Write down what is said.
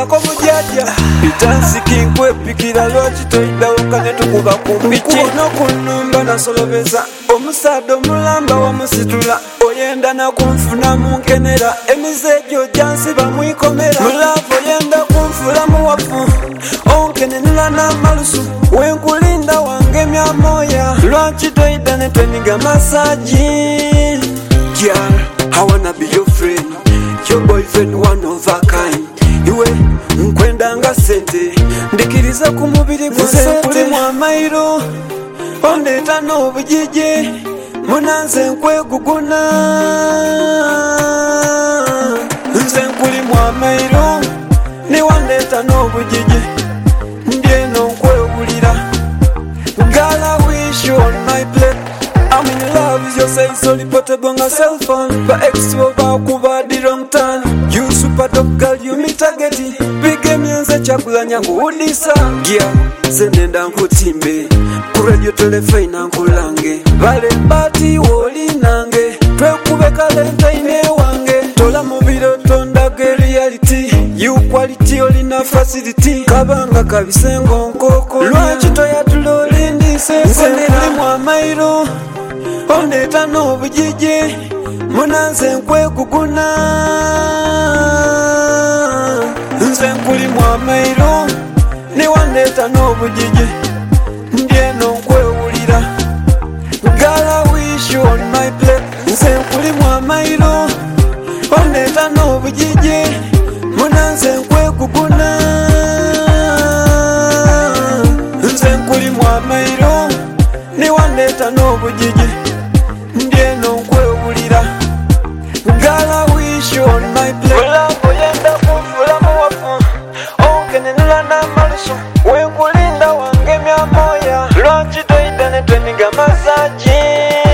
Mako mujaja Bitansi kinkwe pikira lwaki toidawo kane tukuba kumiki Ono kunumba nasolobeza Omusado mulamba wamusitula Oyenda na kumfuna munkenera Emizejo jansi bamwikomera Mulavu oyenda kumfula muwafu Onkenenula na malusu Wenkulinda wangemya moya Lwaki toida netweniga masaji Girl, I wanna be your friend Your boyfriend one of a kind Iwe nkwenda nga sente Ndikiriza ku mubiri gwa sente Kuli mwamairo Ondeta n'obujije Munanze nkweguguna Nze nkuli mwamairo Niwandeta n'obujije Ndieno nkwegulira Girl, I wish you on my plate I'm in love with your say so portable nga cell phone But ex over kuba the wrong turn You super top girl you me targeti Bige mienze chakula nyangu udisa Gia senenda nkutimbe Kuredio telefone na nkulange Vale bati woli nange Twekube kalentaine wange Tola mubiro tondage reality You quality olina facility Kabanga kabisengo nkoko Lwachi toya tuloli ndise Nseneli mwamairo Ondeta n'obujije Munanze nkweguguna Nze nkuli mwamairo Niwandeta n'obujije Ndieno nkwewulira Girl, I wish you on my plate Nze nkuli mwamairo Ondeta n'obujije Munanze nkweguguna Nze nkuli mwamairo Niwandeta n'obujije Ndieno nkwewulira Girl, I wish you on my plate Mulavu yenda kumfula muwafu Onkenenula na malusu Wenkulinda wangemya moya Lwaki toida netweniga masaji